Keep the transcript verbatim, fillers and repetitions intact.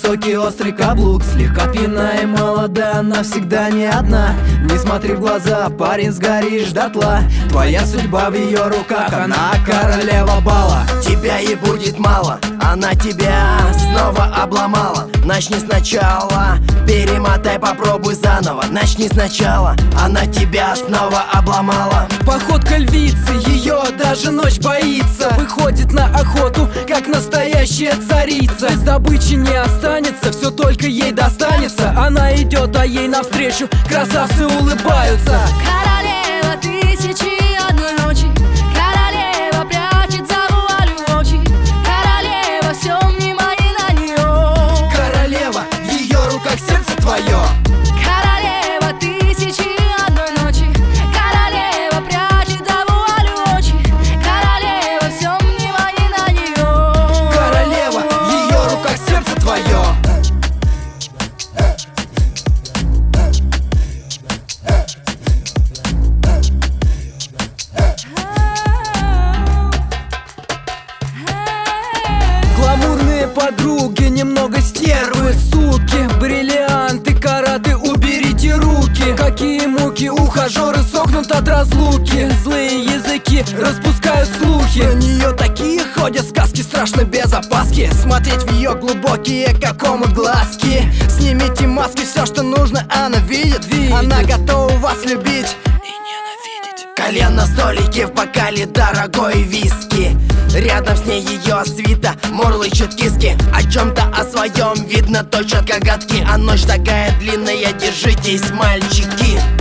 высокий острый каблук. Слегка пьяная и молода, она всегда не одна. Не смотри в глаза, парень, сгоришь дотла. Твоя судьба в ее руках, она королева бала. Тебя ей будет мало, она тебя снова обломала. Начни сначала, перемотай, попробуй заново. Начни сначала, она тебя снова обломала. Походка львицы, ее даже ночь боится. Выходит на охоту, как настоящая царица. Без добычи не останется, все только ей достанется. Она идет, а ей навстречу красавцы улыбаются. Королева тысячи и одной ночи, королева прячет за вуалью очи, королева, все внимание на нее. Королева, в ее руках сердце твое. Королева тысячи и одной ночи, королева прячет за вуалью очи, королева, все внимание на нее. Королева, в ее руках сердце твое. Гламурные подруги, немного стервы, суки. Бриллианты, караты, уберите руки. Какие муки, ухажеры сохнут от разлуки. Злые языки распускают слухи. Про нее такие ходят сказки, страшно без опаски. Смотреть в ее глубокие, как омут, глазки. Снимите маски, все, что нужно, она видит, видит. Она готова вас любить и ненавидеть. Колен на столике, в бокале дорогой виски. Рядом с ней ее свита мурлычет киски. О чем-то о своем видно точат коготки. А ночь такая длинная, держитесь, мальчики.